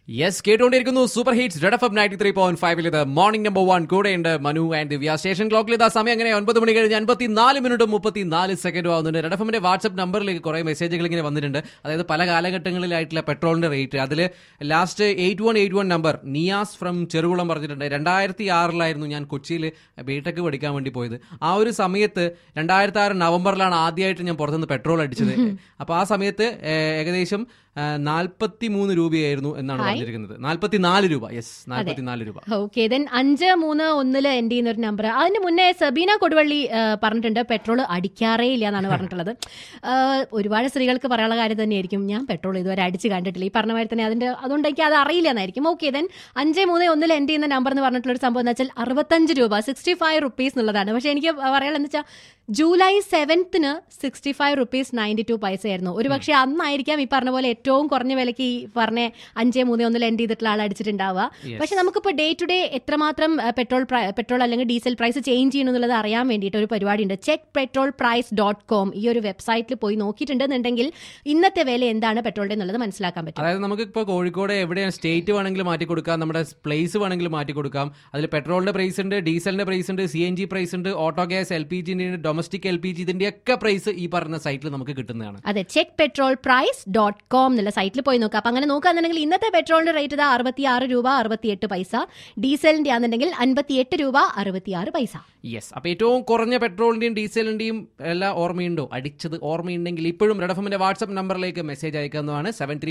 Yes, കേട്ടുകൊണ്ടിരിക്കുന്നു super hits red F 93.5 ഇത് morning number 1 കൂടെയുണ്ട് മനു ആൻഡ് ദിവ്യ. സ്റ്റേഷൻ ക്ലോക്കിൽ ഇതാ സമയം അങ്ങനെ 9 മണി കഴിഞ്ഞ് 54 മിനിറ്റും 34 സെക്കൻഡും ആവുന്നുണ്ട്. റെഡ് എഫിന്റെ വാട്സ്ആപ്പ് നമ്പറിലേക്ക് കുറെ മെസ്സേജുകൾ ഇങ്ങനെ വന്നിട്ടുണ്ട്. അതായത് പല കാലഘട്ടങ്ങളിലായിട്ടുള്ള പെട്രോളിന്റെ റേറ്റ്. അതിൽ last 8181 number Niyas from Cherukulam പറഞ്ഞിട്ടുണ്ട്. 2006 ഞാൻ കൊച്ചിയിൽ ബിടെക് പഠിക്കാൻ വേണ്ടി പോയത്. ആ ഒരു സമയത്ത് 2006 നവംബറിലാണ് ആദ്യമായിട്ട് ഞാൻ പുറത്തുനിന്ന് പെട്രോൾ അടിച്ചത്. അപ്പോൾ ആ സമയത്ത് ഏകദേശം 43 രൂപയായിരുന്നു എന്നാണ് പറഞ്ഞിരിക്കുന്നത്. 44 രൂപ. യെസ്, 44 രൂപ. ഓക്കെ, ദെൻ 531 എൻഡ് ചെയ്യുന്ന ഒരു നമ്പർ. അതിന് മുന്നേ സബീന കൊടുവള്ളി പറഞ്ഞിട്ടുണ്ട് പെട്രോൾ അടിക്കാറേ ഇല്ല എന്നാണ് പറഞ്ഞിട്ടുള്ളത്. ഒരുപാട് സ്ത്രീകൾക്ക് പറയാനുള്ള കാര്യം തന്നെയായിരിക്കും, ഞാൻ പെട്രോൾ ഇതുവരെ അടിച്ച് കണ്ടിട്ടില്ല. ഈ പറഞ്ഞ മാതിരി തന്നെ അതുകൊണ്ട് എനിക്ക് അത് അറിയില്ല എന്നായിരിക്കും. ഓക്കെ, ദെൻ 531 എൻഡ് ചെയ്യുന്ന നമ്പർ എന്ന് പറഞ്ഞിട്ടുള്ള ഒരു സംഭവം എന്ന് വെച്ചാൽ 65 രൂപ 65 റുപ്പീസ് എന്നുള്ളതാണ്. പക്ഷെ എനിക്ക് പറയാനുള്ളത് വെച്ചാൽ ജൂലൈ 7 65 റുപ്പീസ് 92 പൈസ ആയിരുന്നു. ഒരു പക്ഷെ അന്നായിരിക്കാം ഈ പറഞ്ഞ പോലെ ഏറ്റവും കുറഞ്ഞ വിലയ്ക്ക് ഈ പറഞ്ഞ 531 എൻഡ് ചെയ്തിട്ടുള്ള ആൾ അടിച്ചിട്ടുണ്ടാവുക. പക്ഷെ നമുക്കിപ്പോൾ ഡേ ടു ഡേ എത്രമാത്രം പെട്രോൾ അല്ലെങ്കിൽ ഡീസൽ പ്രൈസ് ചേഞ്ച് ചെയ്യണമെന്നുള്ളത് അറിയാൻ വേണ്ടിയിട്ട് ഒരു പരിപാടിയുണ്ട്. checkpetrolprice.com. ഈ ഒരു വെബ്സൈറ്റിൽ പോയി നോക്കിയിട്ടുണ്ടെന്നുണ്ടെങ്കിൽ ഇന്നത്തെ വില എന്താണ് പെട്രോളിന്റെ എന്നുള്ളത് മനസ്സിലാക്കാൻ പറ്റും. അതായത് നമുക്ക് ഇപ്പോൾ കോഴിക്കോട് എവിടെയാണ് സ്റ്റേറ്റ് വേണമെങ്കിൽ മാറ്റി കൊടുക്കാം, നമ്മുടെ പ്ലേസ് വേണമെങ്കിൽ മാറ്റി കൊടുക്കാം. അതിൽ പെട്രോളിന്റെ പ്രൈസ് ഉണ്ട്, ഡീസലിന്റെ പ്രൈസ് ഉണ്ട്, CNG പ്രൈസ് ഉണ്ട്, auto gas, LPG, domestic LPG, ഇതിന്റെ ഒക്കെ പ്രൈസ് ഈ പറഞ്ഞ സൈറ്റിൽ നമുക്ക് കിട്ടുന്നതാണ്. അതെ, checkpetrolprice.com എന്നുള്ള സൈറ്റിൽ പോയി നോക്കാം. അപ്പൊ അങ്ങനെ നോക്കുകയാണെന്നുണ്ടെങ്കിൽ ഇന്നത്തെ പെട്രോളിന്റെ റേറ്റ് 66 രൂപ 68 പൈസ, ഡീസലിന്റെ ആണെന്നുണ്ടെങ്കിൽ 58 രൂപ 66 പൈസ. യെസ്, അപ്പൊ ഏറ്റവും കുറഞ്ഞ പെട്രോളിന്റെയും ഡീസലിന്റെയും എല്ലാം ഓർമ്മയുണ്ടോ? അടിച്ചത് ഓർമ്മയുണ്ടെങ്കിൽ ഇപ്പോഴും റെഡ് എഫിന്റെ വാട്സ്ആപ്പ് നമ്പറിലേക്ക് മെസ്സേജ് അയക്കുന്നതാണ്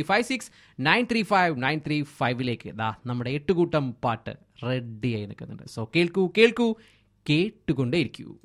7356935935 നമ്മുടെ 8 കൂട്ടം പാട്ട് റെഡി ആയി നിൽക്കുന്നുണ്ട്. സോ കേൾക്കൂ കേട്ടുകൊണ്ടേയിരിക്കൂ.